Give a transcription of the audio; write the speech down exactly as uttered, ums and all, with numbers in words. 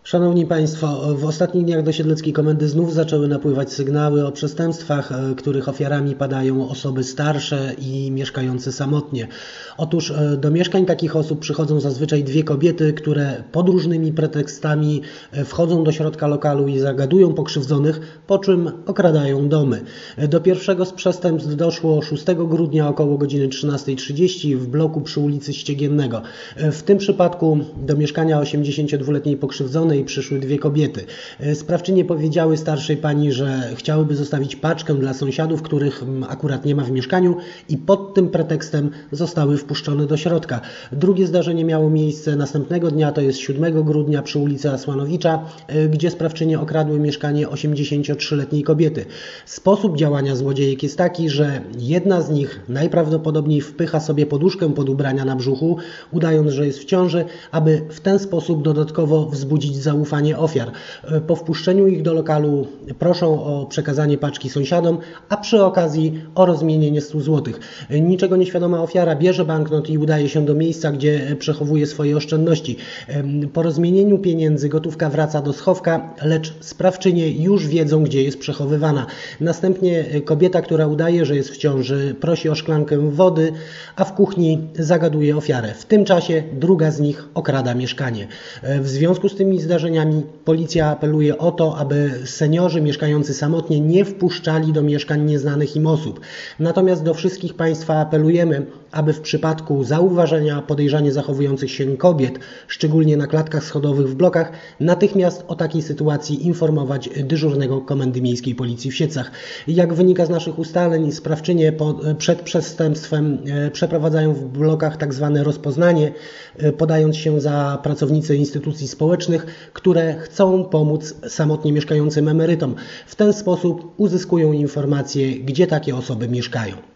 Szanowni Państwo, w ostatnich dniach do Siedleckiej Komendy znów zaczęły napływać sygnały o przestępstwach, których ofiarami padają osoby starsze i mieszkające samotnie. Otóż do mieszkań takich osób przychodzą zazwyczaj dwie kobiety, które pod różnymi pretekstami wchodzą do środka lokalu i zagadują pokrzywdzonych, po czym okradają domy. Do pierwszego z przestępstw doszło szóstego grudnia około godziny trzynastej trzydzieści w bloku przy ulicy Ściegiennego. W tym przypadku do mieszkania osiemdziesięciodwuletniej pokrzywdzonej przyszły dwie kobiety. Sprawczynie powiedziały starszej pani, że chciałyby zostawić paczkę dla sąsiadów, których akurat nie ma w mieszkaniu, i pod tym pretekstem zostały wpuszczone do środka. Drugie zdarzenie miało miejsce następnego dnia, to jest siódmego grudnia przy ulicy Asłanowicza, gdzie sprawczynie okradły mieszkanie osiemdziesięciotrzyletniej kobiety. Sposób działania złodziejek jest taki, że jedna z nich najprawdopodobniej wpycha sobie poduszkę pod ubrania na brzuchu, udając, że jest w ciąży, aby w ten sposób dodatkowo wzbudzić zaufanie ofiar. Po wpuszczeniu ich do lokalu proszą o przekazanie paczki sąsiadom, a przy okazji o rozmienienie stu złotych. Niczego nieświadoma ofiara bierze banknot i udaje się do miejsca, gdzie przechowuje swoje oszczędności. Po rozmienieniu pieniędzy gotówka wraca do schowka, lecz sprawczynie już wiedzą, gdzie jest przechowywana. Następnie kobieta, która udaje, że jest w ciąży, prosi o szklankę wody, a w kuchni zagaduje ofiarę. W tym czasie druga z nich okrada mieszkanie. W związku z tymi zdarzeniami policja apeluje o to, aby seniorzy mieszkający samotnie nie wpuszczali do mieszkań nieznanych im osób. Natomiast do wszystkich Państwa apelujemy, aby w przypadku zauważenia podejrzanie zachowujących się kobiet, szczególnie na klatkach schodowych w blokach, natychmiast o takiej sytuacji informować dyżurnego Komendy Miejskiej Policji w Siedlcach. Jak wynika z naszych ustaleń, sprawczynie po, przed przestępstwem przeprowadzają w blokach tak zwane rozpoznanie, podając się za pracownice instytucji społecznych, które chcą pomóc samotnie mieszkającym emerytom. W ten sposób uzyskują informacje, gdzie takie osoby mieszkają.